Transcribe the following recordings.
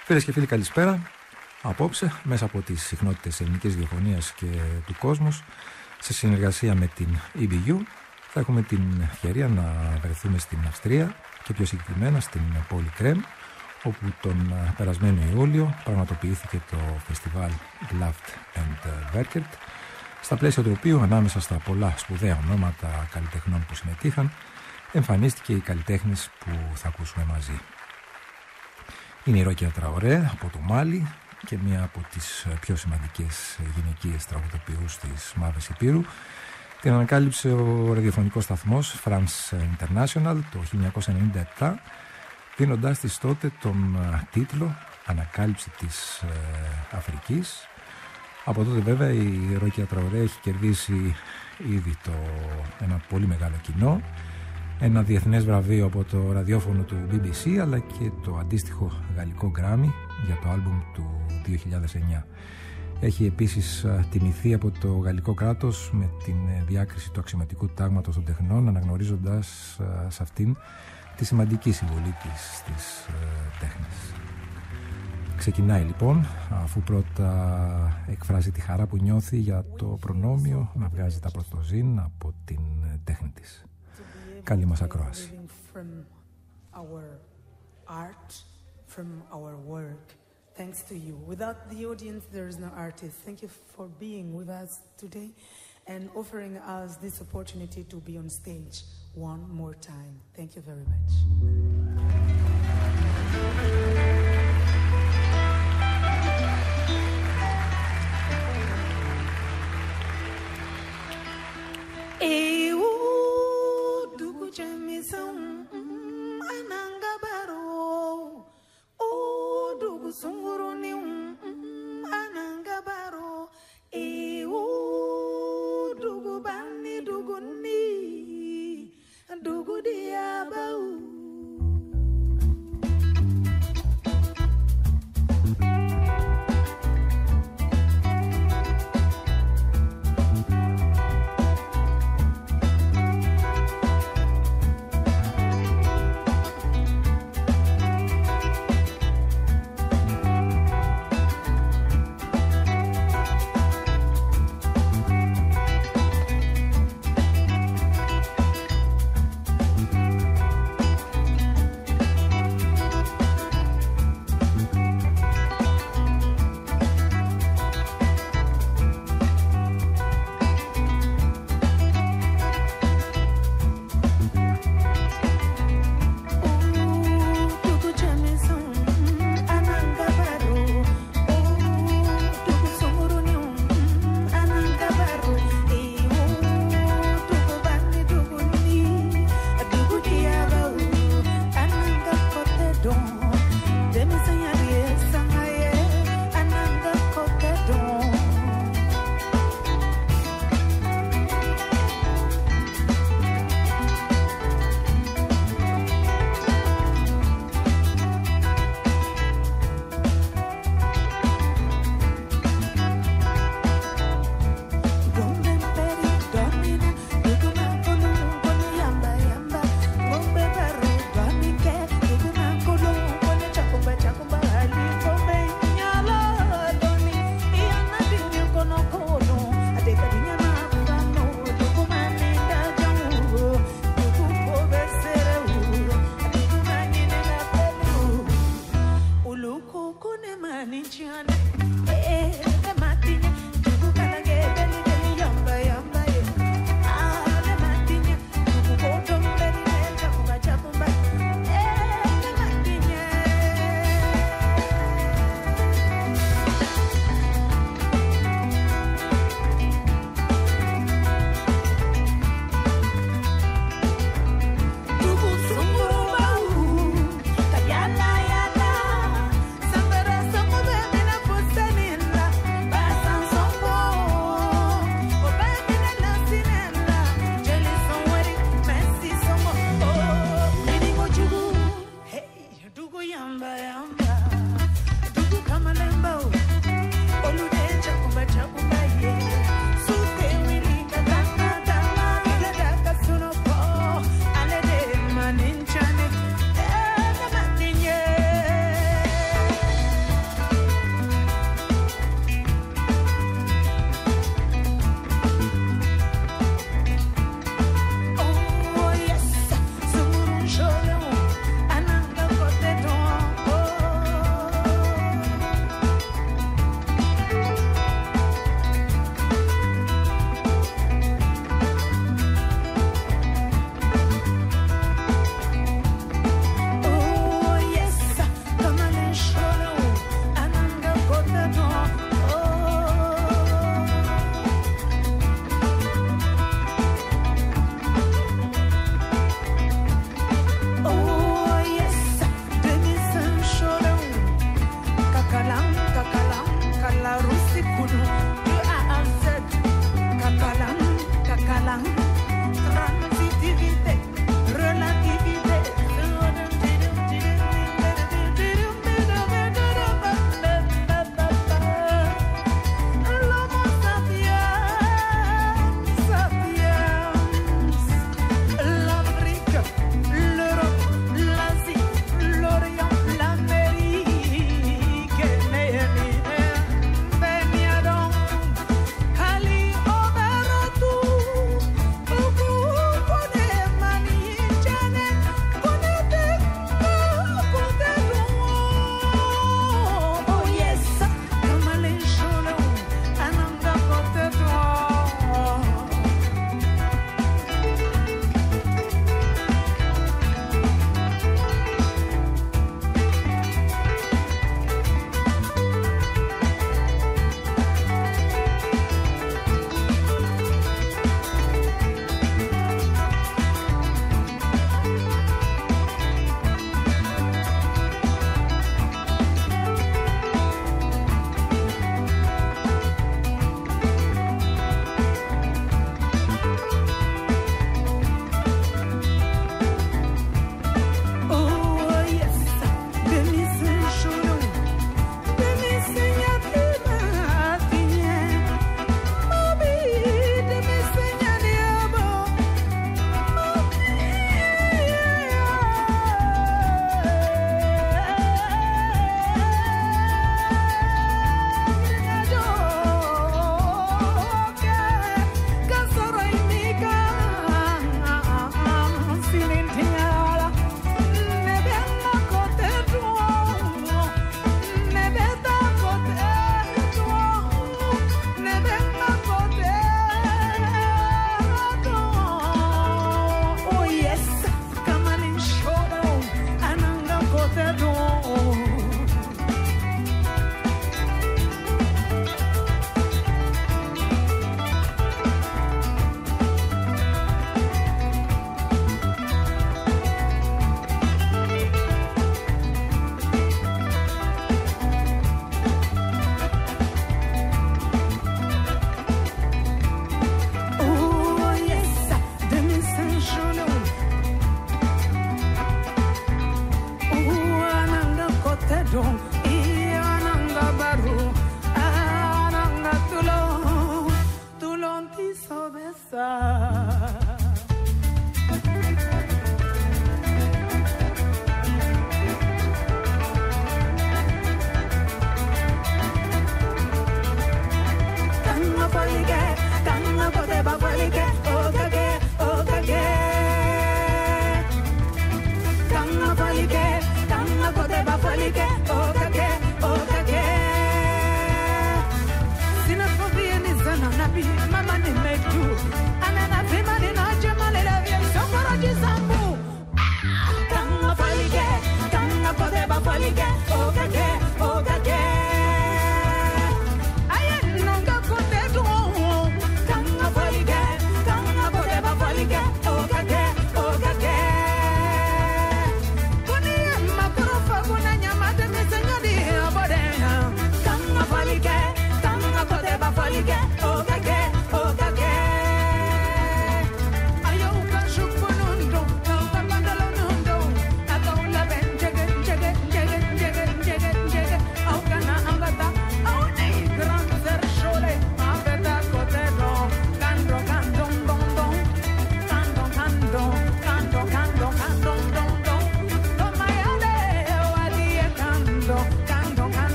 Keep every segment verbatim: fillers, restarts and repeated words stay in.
Φίλες και φίλοι, καλησπέρα. Απόψε, μέσα από τις συχνότητες ελληνικής διαφωνίας και του κόσμους, σε συνεργασία με την ι μπι γιου, θα έχουμε την ευκαιρία να βρεθούμε στην Αυστρία και πιο συγκεκριμένα στην πόλη Κρέμ, όπου τον περασμένο Ιούλιο πραγματοποιήθηκε το φεστιβάλ Luft and Werkert, στα πλαίσια του οποίου, ανάμεσα στα πολλά σπουδαία ονόματα καλλιτεχνών που συμμετείχαν, εμφανίστηκε η καλλιτέχνης που θα ακούσουμε μαζί. Είναι η Ρόκια Τραορέ από το Μάλι και μία από τις πιο σημαντικές γυναικείες τραγουδοποιούς της Μαύρης Υπήρου. Την ανακάλυψε ο ραδιοφωνικός σταθμός France International το χίλια εννιακόσια ενενήντα επτά, δίνοντάς της τότε τον τίτλο «Ανακάλυψη της Αφρικής». Από τότε βέβαια η Ρόκια Τραορέ έχει κερδίσει ήδη το, ένα πολύ μεγάλο κοινό, ένα διεθνές βραβείο από το ραδιόφωνο του μπι μπι σι, αλλά και το αντίστοιχο γαλλικό Grammy για το άλμπουμ του δύο χιλιάδες εννιά. Έχει επίσης τιμηθεί από το γαλλικό κράτος με την διάκριση του αξιωματικού τάγματος των τεχνών, αναγνωρίζοντας σε αυτήν τη σημαντική συμβολή της στις τέχνες. Ξεκινάει λοιπόν, αφού πρώτα εκφράζει τη χαρά που νιώθει για το προνόμιο να βγάζει τα πρωτοζήν από την τέχνη της. Καλή μας ακρόαση. Thanks to you. Without the audience, there is no artist. Thank you for being with us today and offering us this opportunity to be on stage one more time. Thank you very much. Sunguruni anangabaro eu dugu bani dugu ni dugu diabau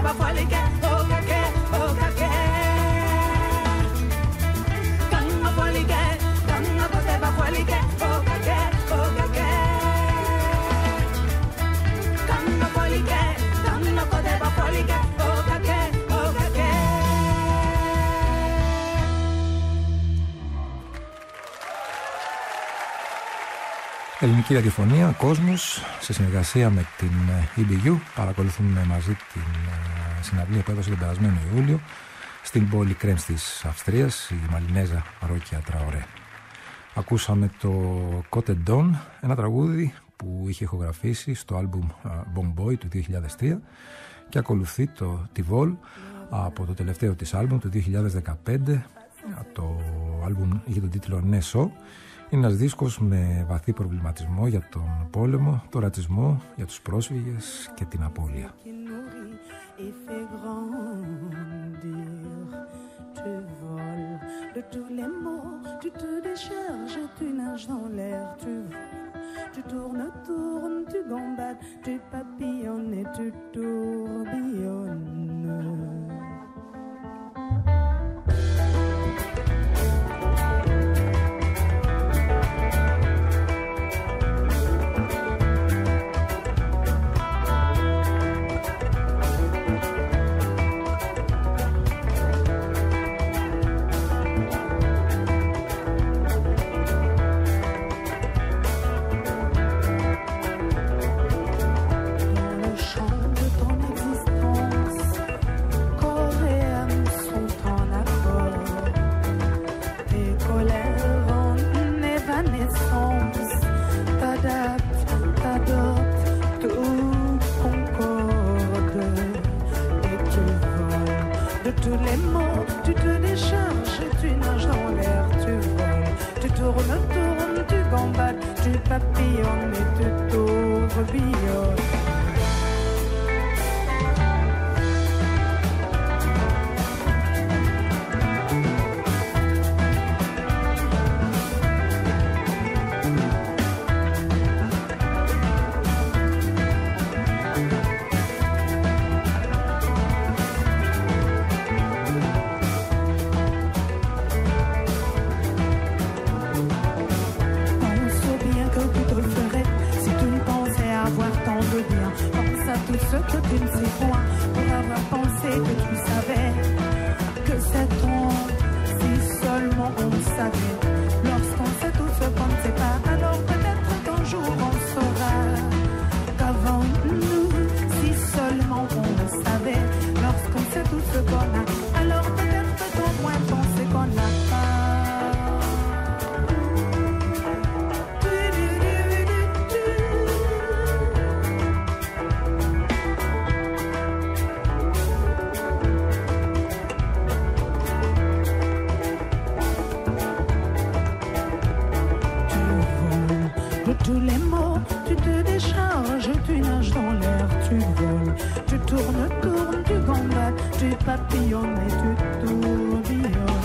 poteva fuori che, oh che, oh che. Canna fuori che, canna poteva fuori che, oh che, oh che. Canna fuori che, canna poteva fuori che, oh che, oh che. Ελληνική ραδιοφωνία, Κόσμος, σε συνεργασία με την ι μπι γιου. Παρακολουθούμε μαζί την συναυλία που έδωσε τον περασμένο Ιούλιο στην πόλη Κρέμς της Αυστρίας, η Μαλινέζα Ρόκια Τραωρέ. Ακούσαμε το Cote Dawn, ένα τραγούδι που είχε ηχογραφήσει στο άλμπουμ Bon Boy του δύο χιλιάδες τρία, και ακολουθεί το Tivol από το τελευταίο της άλμπουμ του δύο χιλιάδες δεκαπέντε. Το άλμπουμ είχε τον τίτλο Neso. Είναι ένας δίσκος με βαθύ προβληματισμό για τον πόλεμο, τον ρατσισμό, για τους πρόσφυγες και την απώλεια. Tu tournes, tournes, tu gambades, tu papillonnes et tu tourbillonnes. Tous les mots, tu te décharges, tu nages dans l'air, tu voles. Tu tournes, tournes, tu gambades, tu papillonnes et tu tourbillonnes. Ce que tu ne sais point, pour avoir pensé que tu savais que c'est ton, si seulement on savait. Lorsqu'on sait tout ce qu'on ne sait pas, alors peut-être qu'un jour on saura qu'avant nous, si seulement on le savait. Lorsqu'on sait tout ce qu'on a, alors peut-être qu'au moins penser qu'on n'a pas. Tous les mots, tu te décharges, tu nages dans l'air, tu voles. Tu tournes, tournes, tu gambades, tu papillonnes et tu tourbillonnes.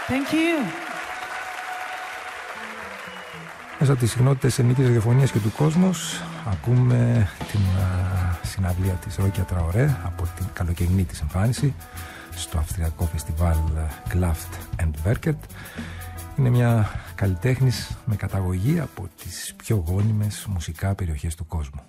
Thank you. Μέσα από τις συχνότητες ελληνικής ραδιοφωνίας και του κόσμου ακούμε την α, συναυλία της Ρόκια Τραωρέ από την καλοκαιρινή της εμφάνιση στο αυστριακό φεστιβάλ Klaft and Werket. Είναι μια καλλιτέχνης με καταγωγή από τις πιο γόνιμες μουσικά περιοχές του κόσμου.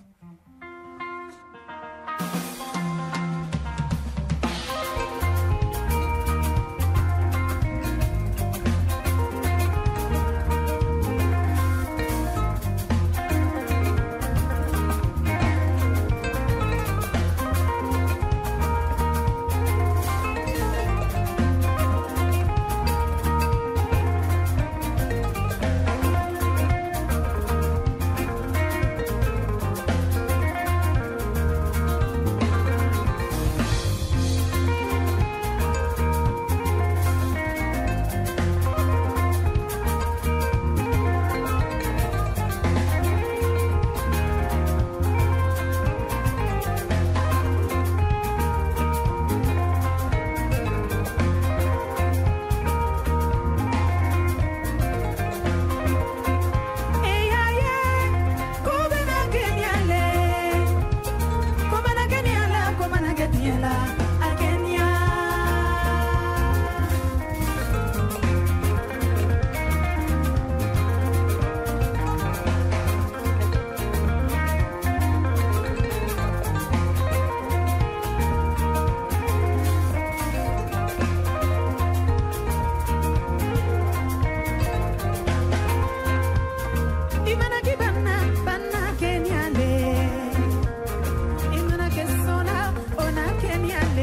Kenya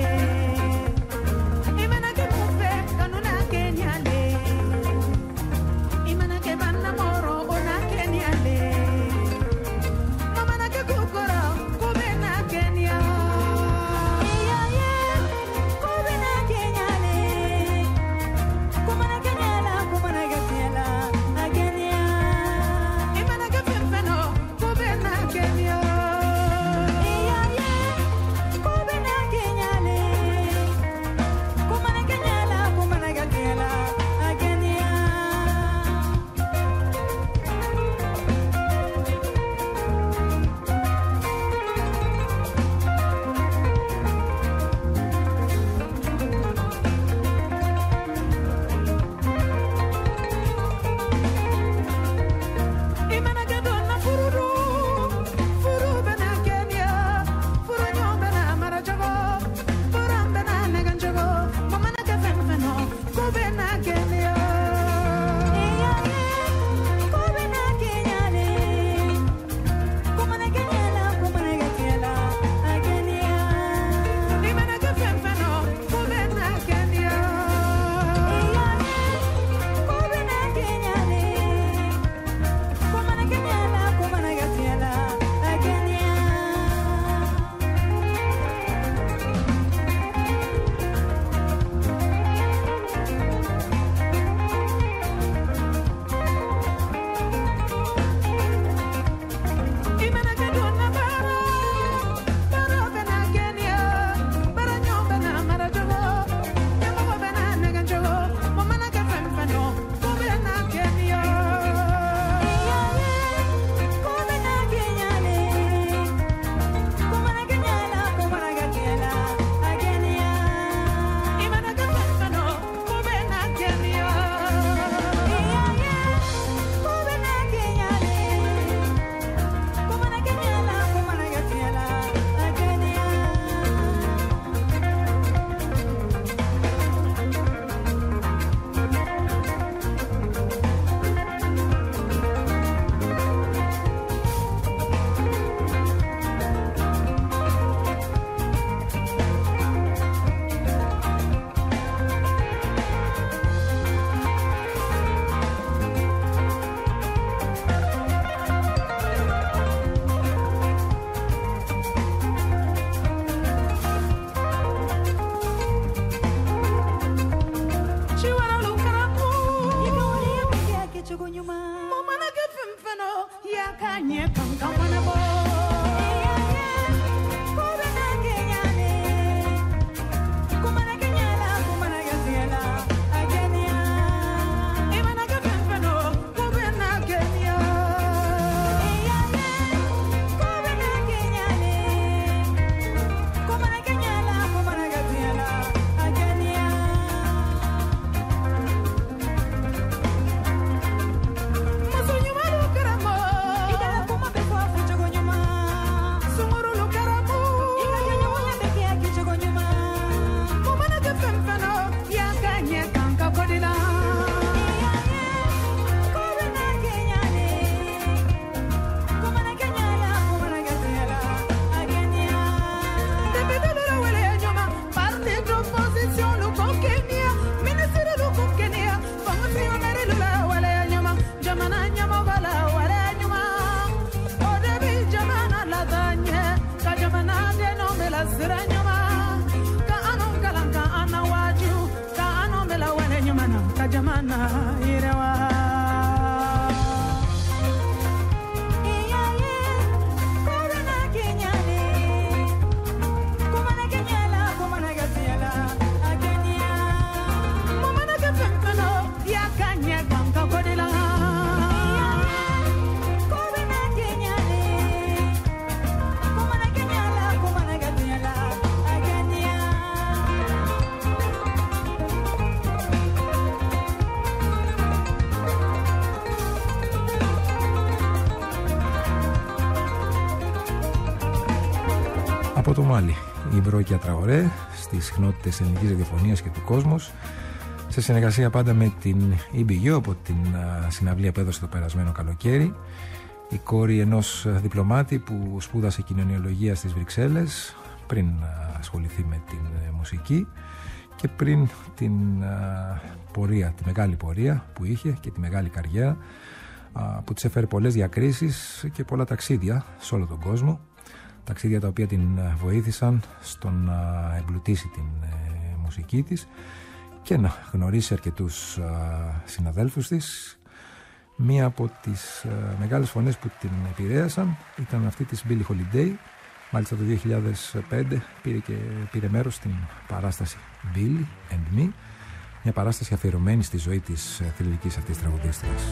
Από το Μάλι, η Μπρόκια Τραωρέ στις συχνότητες ελληνικής ραδιοφωνίας και του κόσμος, σε συνεργασία πάντα με την ι μπι γιου από την συναυλία που έδωσε το περασμένο καλοκαίρι, η κόρη ενός διπλωμάτη που σπούδασε κοινωνιολογία στις Βρυξέλλες πριν ασχοληθεί με την μουσική και πριν την πορεία, τη μεγάλη πορεία που είχε και τη μεγάλη καριέρα που της έφερε πολλές διακρίσεις και πολλά ταξίδια σε όλο τον κόσμο. Ταξίδια τα οποία την βοήθησαν στο να εμπλουτίσει την ε, μουσική της και να γνωρίσει αρκετούς ε, συναδέλφους της. Μία από τις ε, μεγάλες φωνές που την επηρέασαν ήταν αυτή της Billie Holiday. Μάλιστα το δύο χιλιάδες πέντε πήρε, και, πήρε μέρος στην παράσταση Billie and Me, μια παράσταση αφιερωμένη στη ζωή της ε, θρυλικής αυτής τραγουδίστριας.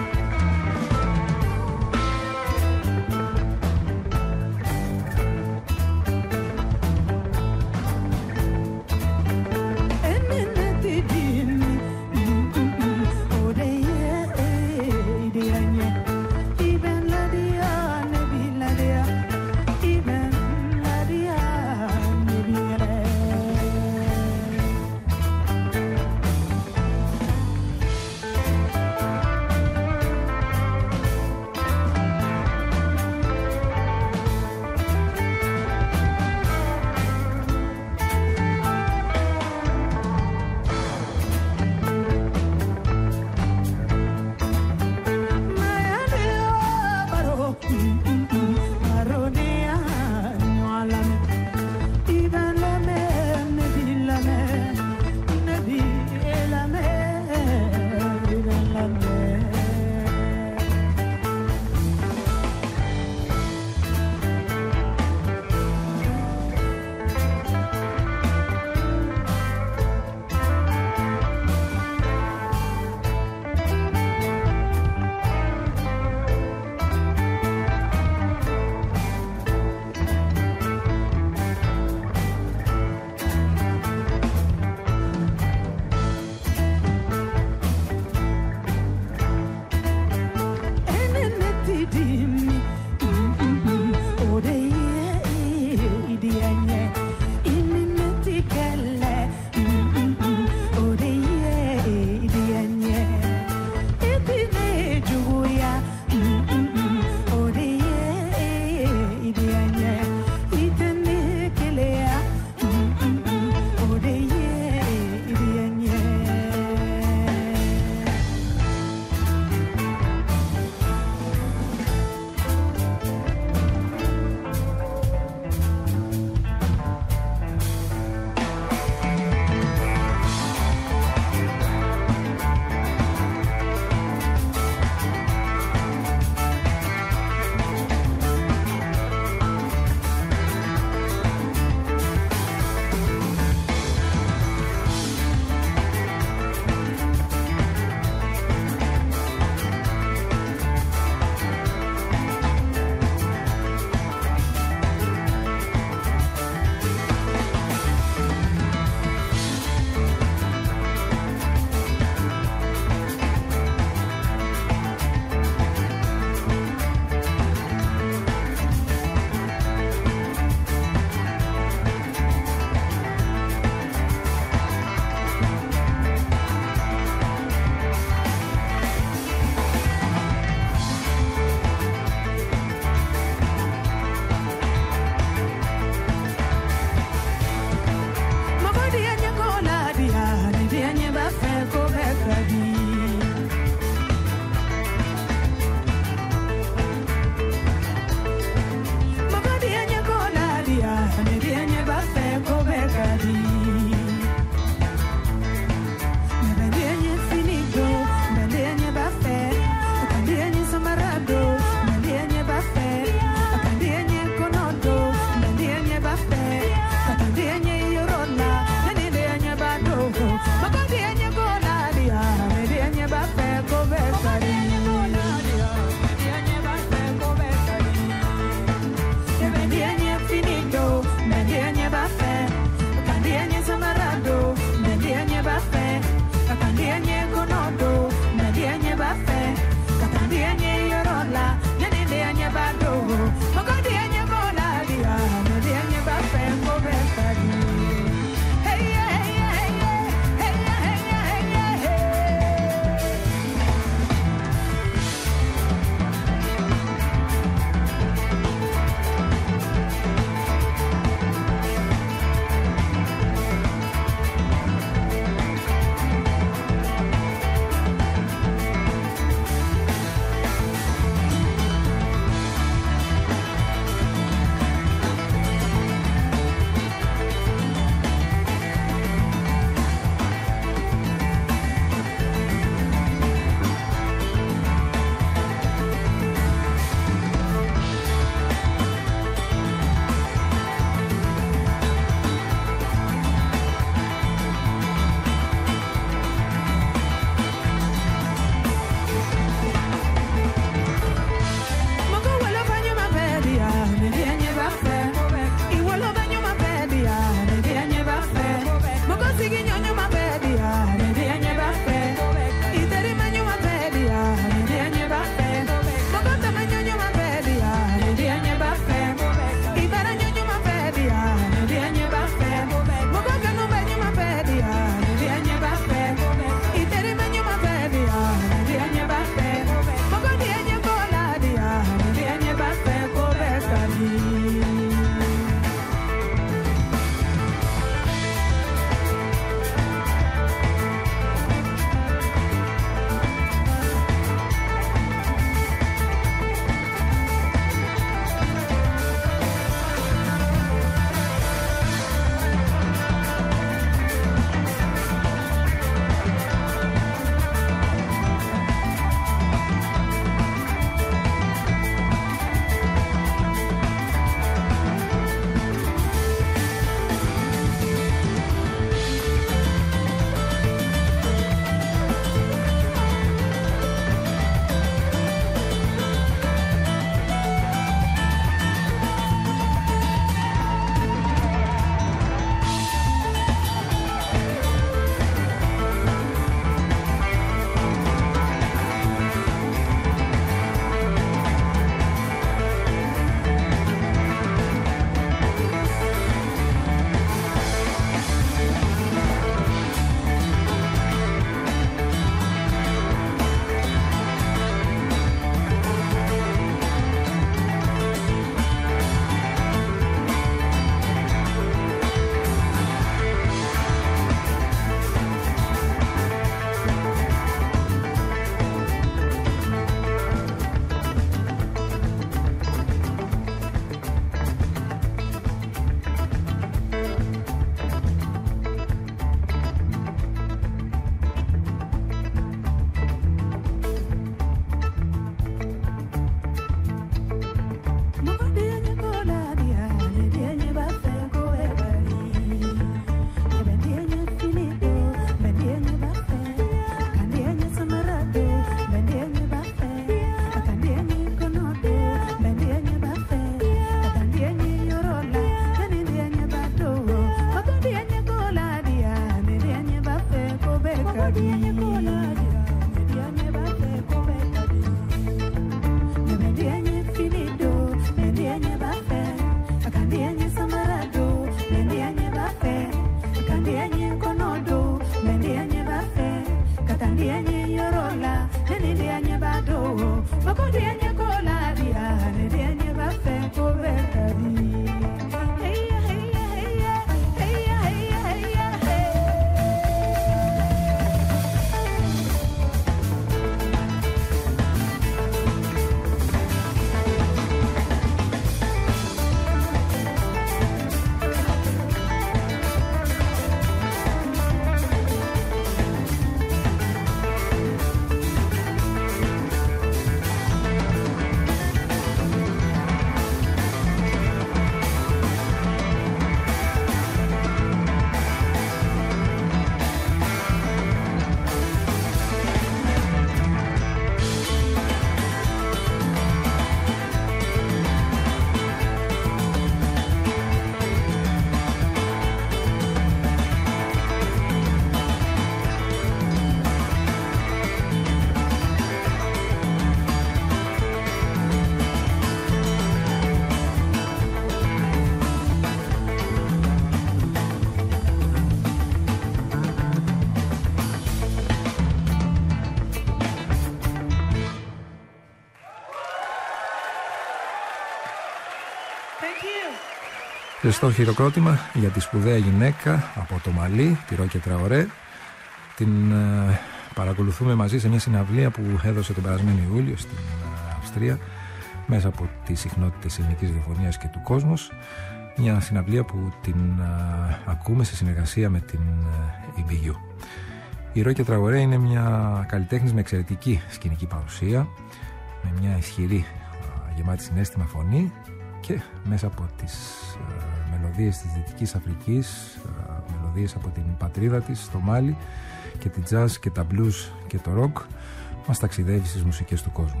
Ζεστό χειροκρότημα για τη σπουδαία γυναίκα από το Μαλί, τη Ρόκε Τραορέ. Την ε, παρακολουθούμε μαζί σε μια συναυλία που έδωσε τον περασμένο Ιούλιο στην ε, Αυστρία, μέσα από τις συχνότητες ελληνικής ραδιοφωνίας και του Κόσμος. Μια συναυλία που την ε, ακούμε σε συνεργασία με την ε, ι μπι γιου. Η Ρόκε Τραορέ είναι μια καλλιτέχνης με εξαιρετική σκηνική παρουσία, με μια ισχυρή, ε, γεμάτη συναίσθημα φωνή, και μέσα από τις ε, μελωδίες της Δυτικής Αφρικής, ε, μελωδίες από την πατρίδα της, το Μάλι, και τη jazz και τα blues και το rock, μας ταξιδεύει στις μουσικές του κόσμου.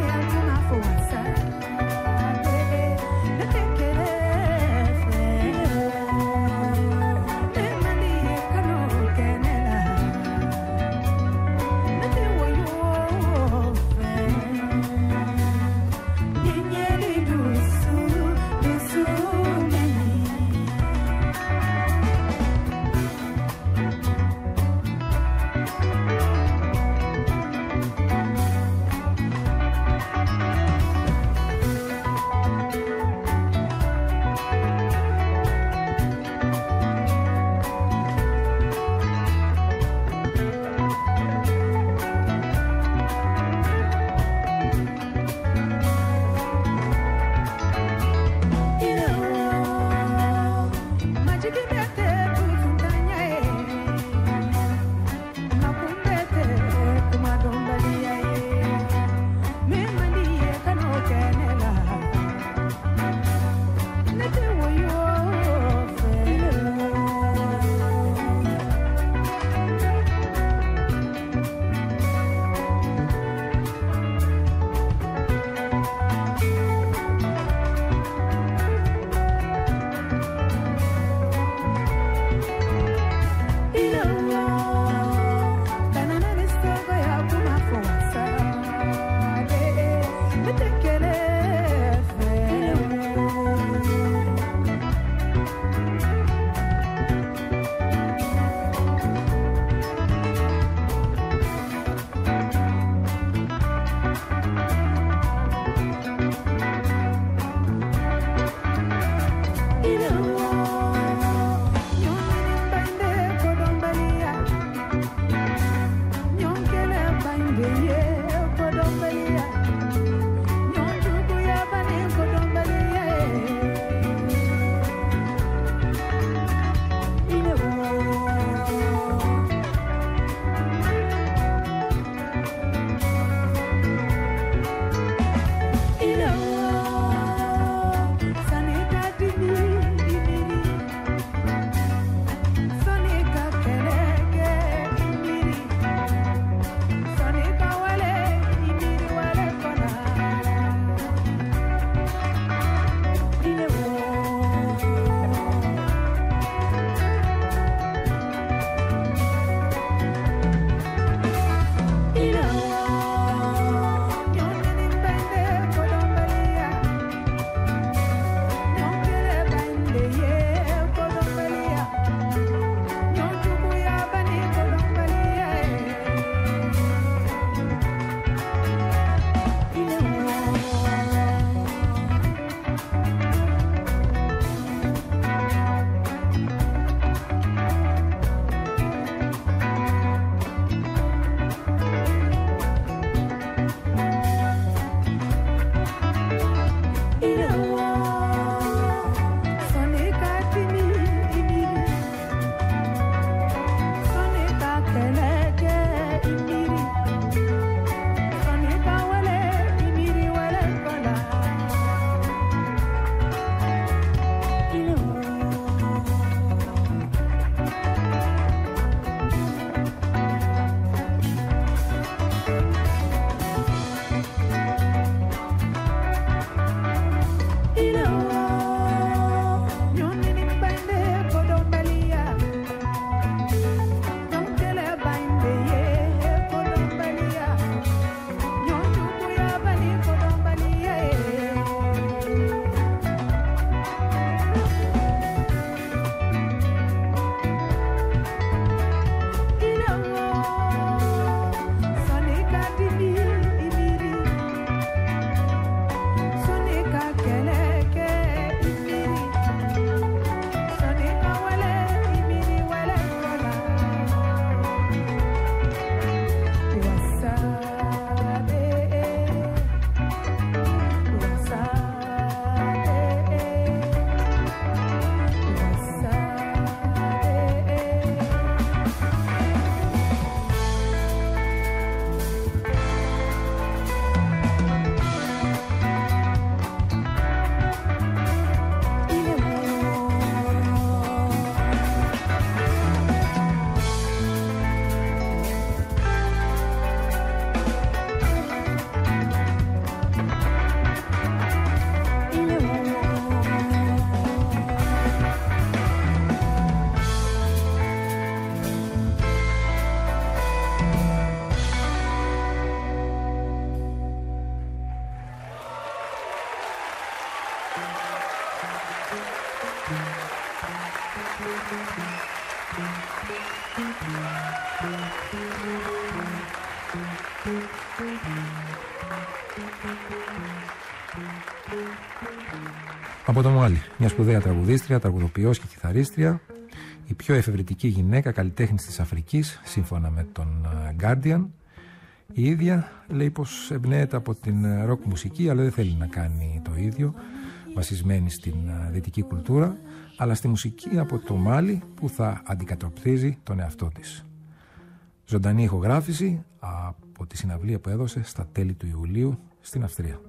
Yeah. Από το Μάλι, μια σπουδαία τραγουδίστρια, τραγουδοποιός και κιθαρίστρια, η πιο εφευρετική γυναίκα καλλιτέχνης της Αφρικής, σύμφωνα με τον Guardian. Η ίδια λέει πως εμπνέεται από την ροκ μουσική, αλλά δεν θέλει να κάνει το ίδιο, βασισμένη στην δυτική κουλτούρα, αλλά στη μουσική από το Μάλι που θα αντικατοπτρίζει τον εαυτό της. Ζωντανή ηχογράφηση από τη συναυλία που έδωσε στα τέλη του Ιουλίου στην Αυστρία.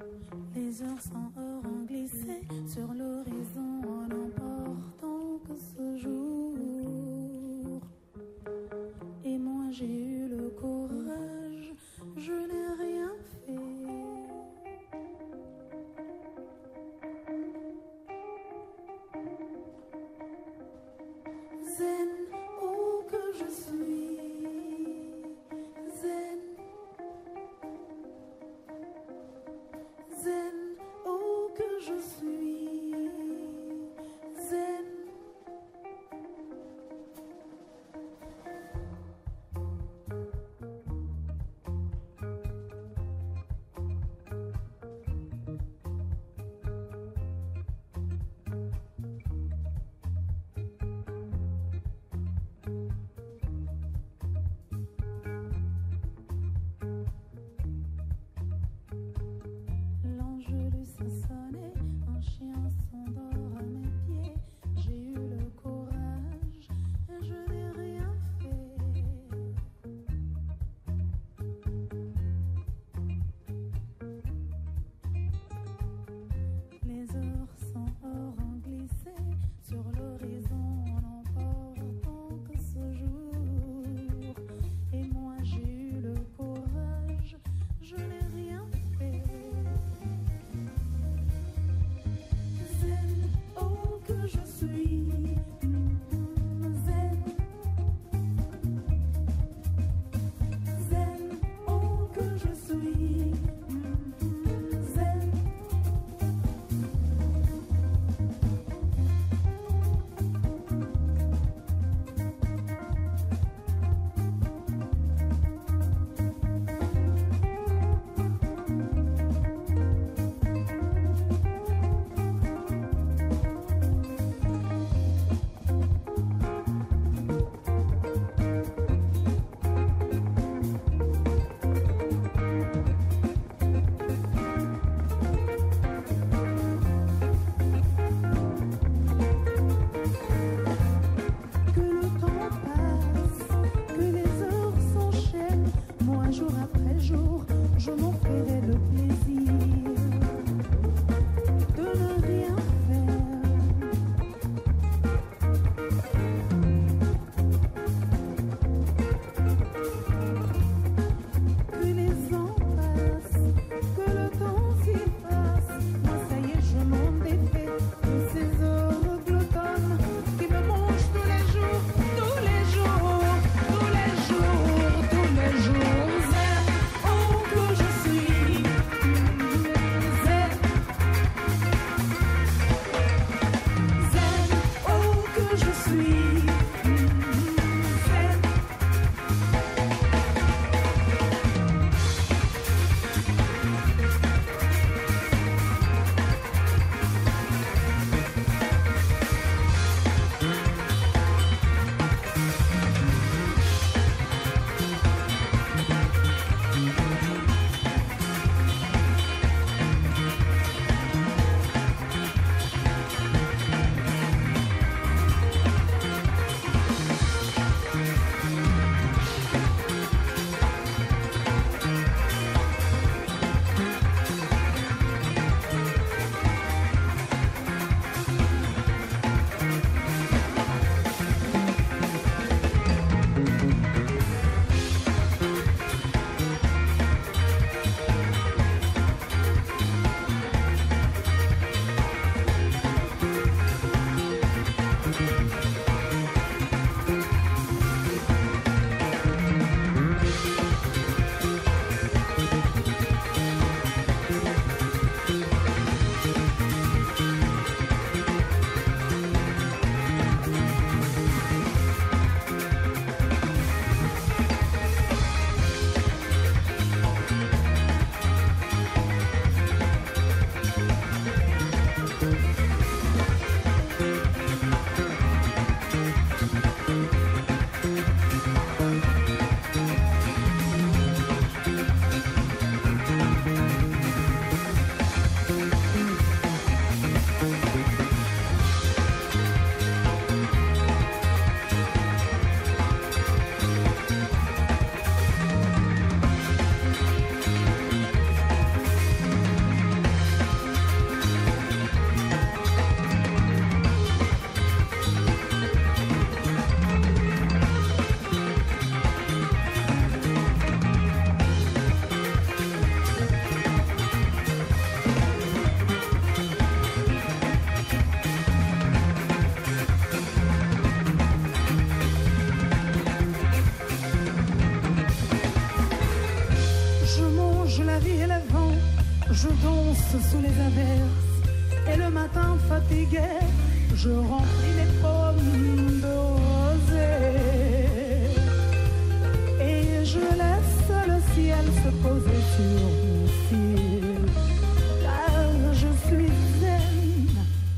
sous les averses. Et le matin fatigué, je remplis les pommes de rosée. Et je laisse le ciel se poser sur mes cils, car je suis zen.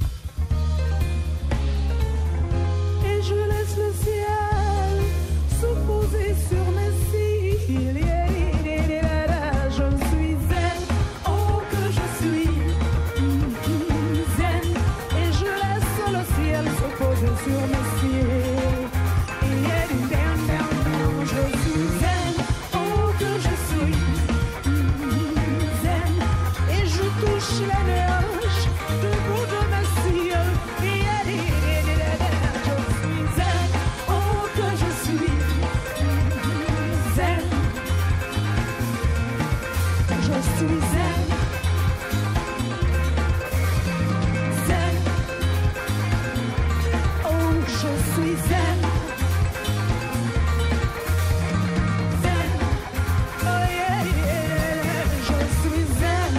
Et je laisse le ciel se poser sur mes cils. Je suis zen, oh que je suis zen. Et je laisse le ciel se poser sur mes cils. Je suis zen, oh que je suis zen. Et je touche les nuages du bout de mes cils. Je suis zen, oh que je suis zen. Je suis zen, zen. Oh, je suis zen, zen. Oh yeah, yeah, je suis zen.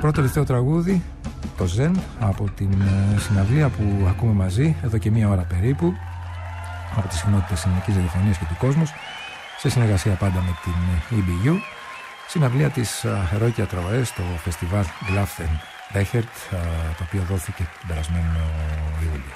πρώτο τελευταίο τραγούδι, το Ζεν, από την συναυλία που ακούμε μαζί εδώ και μία ώρα περίπου, από τις συχνότητες ελληνικής ραδιοφωνίας και του κόσμου, σε συνεργασία πάντα με την ι μπι γιου, συναυλία της Heroica Traoré στο φεστιβάλ Glaften Rechert, το οποίο δόθηκε την περασμένο Ιούλιο.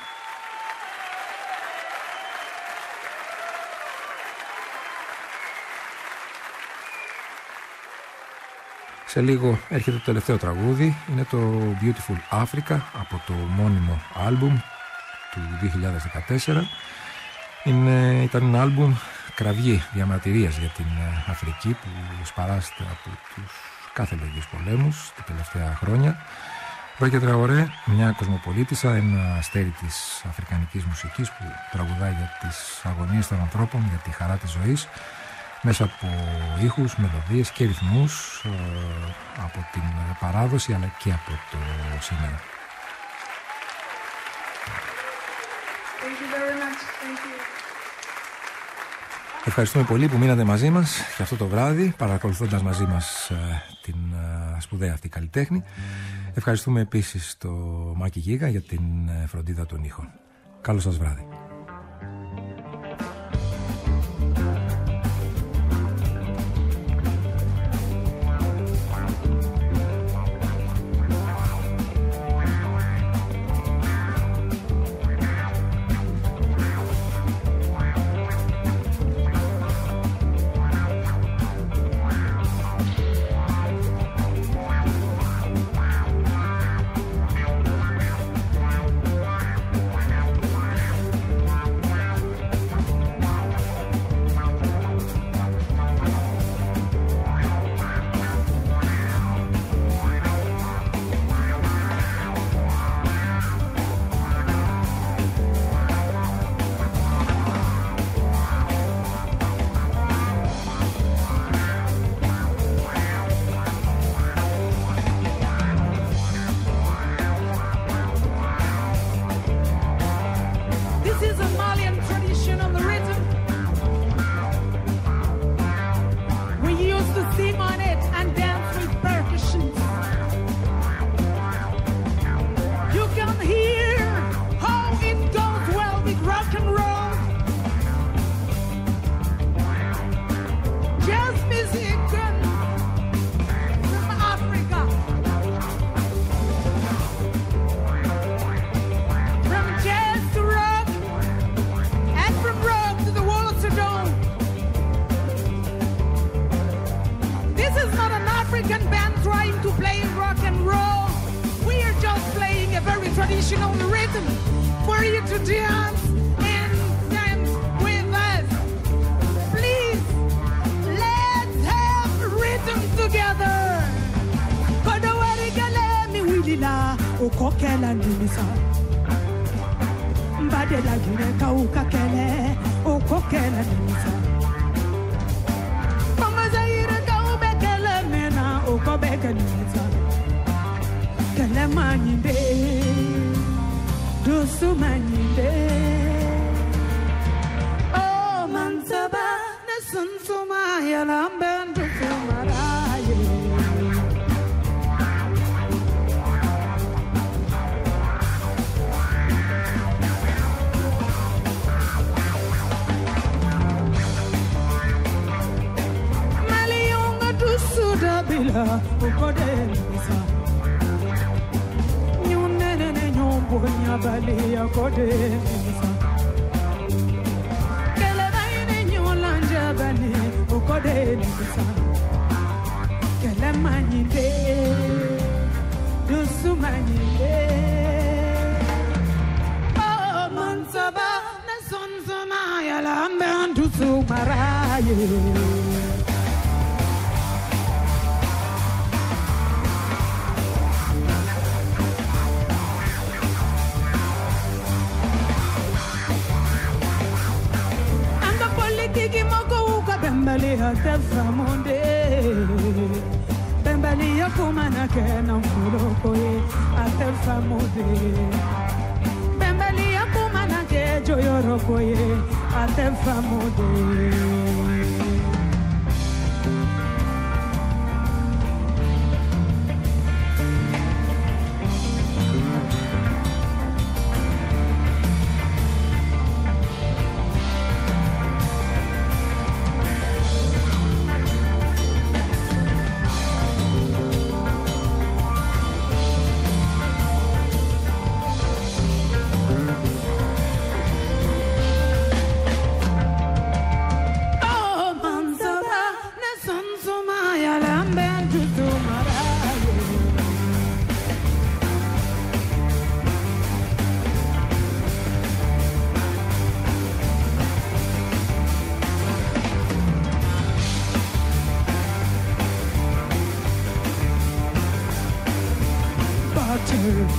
Σε λίγο έρχεται το τελευταίο τραγούδι, είναι το Beautiful Africa από το μόνιμο άλμπουμ του δύο χιλιάδες δεκατέσσερα. Είναι, ήταν ένα άλμπουμ κραυγή διαμαρτυρίας για την Αφρική που σπαράσεται από τους κάθε λογής πολέμους τα τελευταία χρόνια. Heroica Traoré, μια κοσμοπολίτισσα, ένα αστέρι της αφρικανικής μουσικής που τραγουδάει για τις αγωνίες των ανθρώπων, για τη χαρά της ζωής, μέσα από ήχους, μελωδίες και ρυθμούς ε, από την παράδοση αλλά και από το σήμερα. Thank you very much. Thank you. Ευχαριστούμε πολύ που μείνατε μαζί μας και αυτό το βράδυ, παρακολουθώντας μαζί μας ε, την ε, σπουδαία αυτή καλλιτέχνη. Ευχαριστούμε επίσης το Μάκη Γίγα για την ε, φροντίδα των ήχων. Καλό σας βράδυ.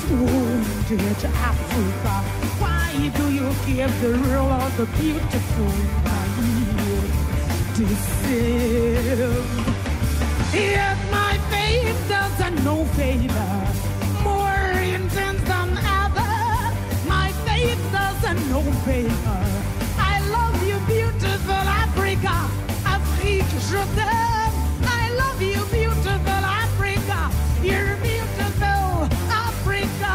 wounded Africa. Why do you give the real or the beautiful naive deceive? Yet my faith doesn't know favor, more intense than ever. My faith doesn't know favor. I love you, beautiful Africa. Afrique, je t'aime. I love you, beautiful Africa. You're beautiful Africa.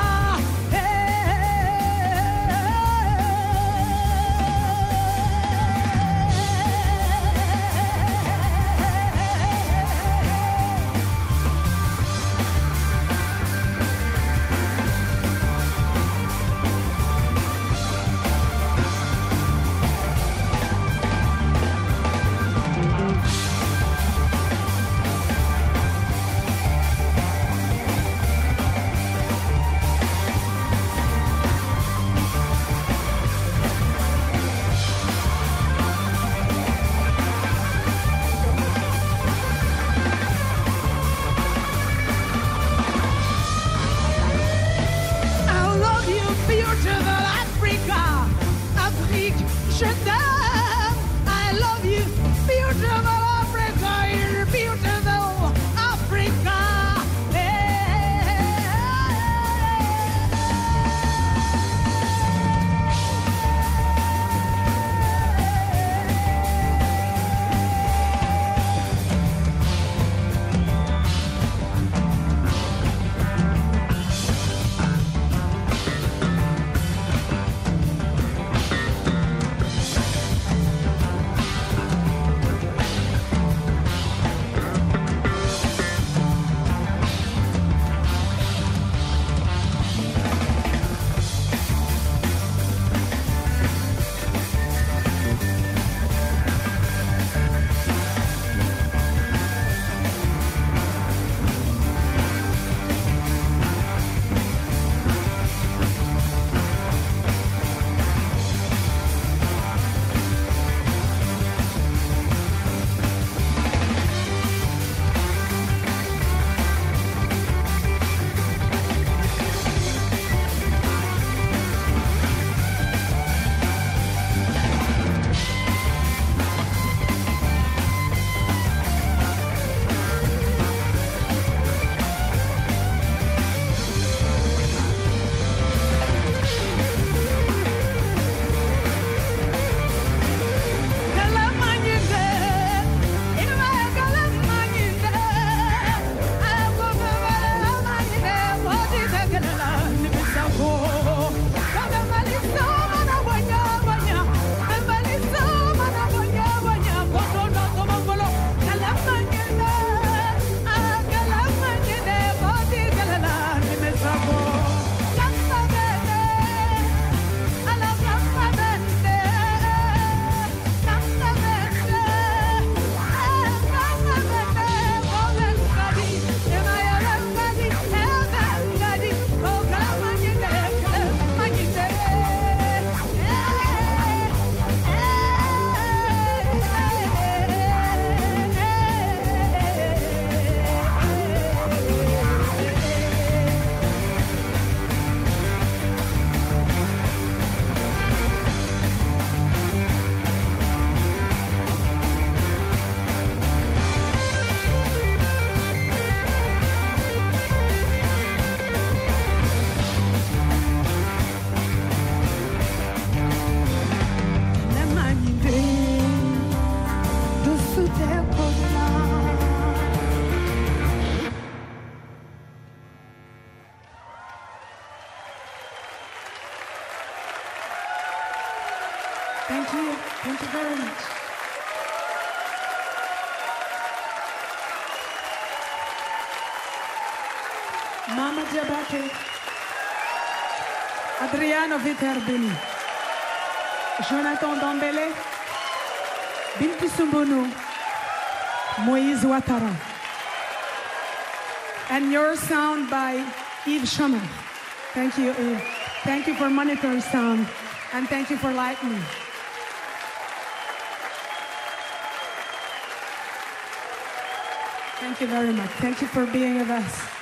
Thank you. Thank you very much. Mama Diabate, Adriano Viterbeni, Jonathan Dambele, Bintou Sumbono, Moïse Ouattara. And your sound by Yves Chammer. Thank you, Yves. Thank you for monitoring sound. And thank you for lightning. Thank you very much. Thank you for being with us.